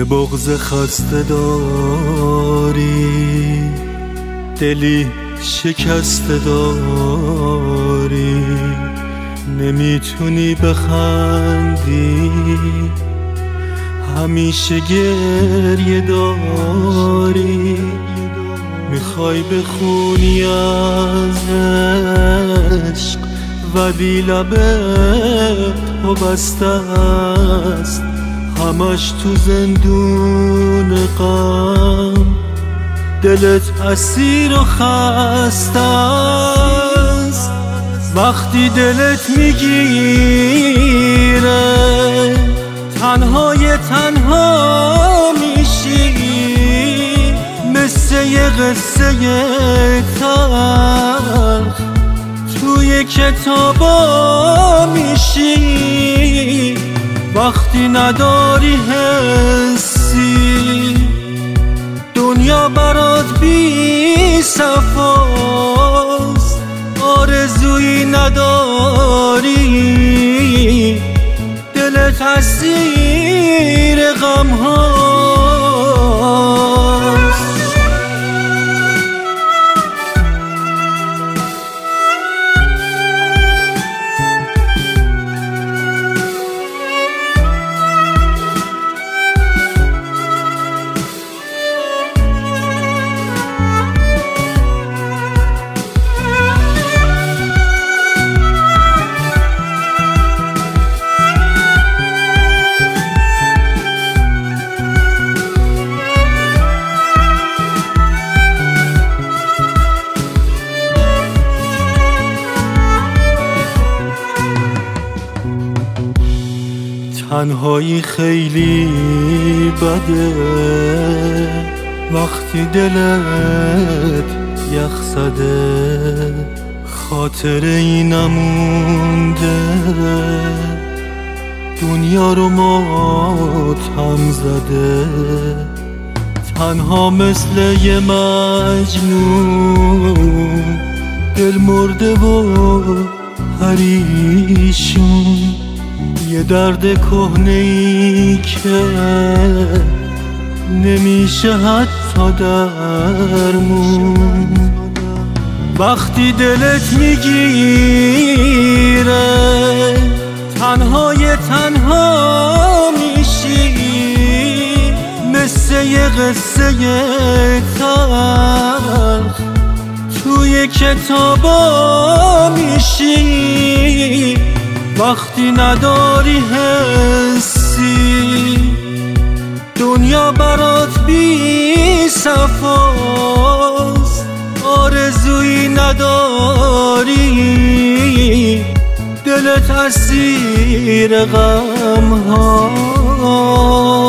یه بغض خسته داری، دلی شکسته داری، نمیتونی بخندی، همیشه گریه داری، میخوای بخونی از عشق ولی لبت تو بسته است، همش تو زندون غم، دلت اسیر و خسته است. وقتی دلت میگیره تنهای تنها میشی، مثل یه قصه تلخ توی کتابا میشی. وقتی نداری حسی دنیا برات بی صفاست، آرزویی نداری، دلت اسیر غم هاست. تنهایی خیلی بده وقتی دلت یخ زده، خاطره ای نمونده دنیا رو ماتم زده، تنها مثل یه مجنون دل مرده و پریشون، یه درد کهنه‌ای که نمیشه حتی درمون. وقتی دلت میگیره تنهای تنها میشی، مثل یه قصه تلخ توی کتابا میشی. وقتی نداری حسی دنیا برات بی صفاست، آرزویی نداری، دلت اسیر غم ها.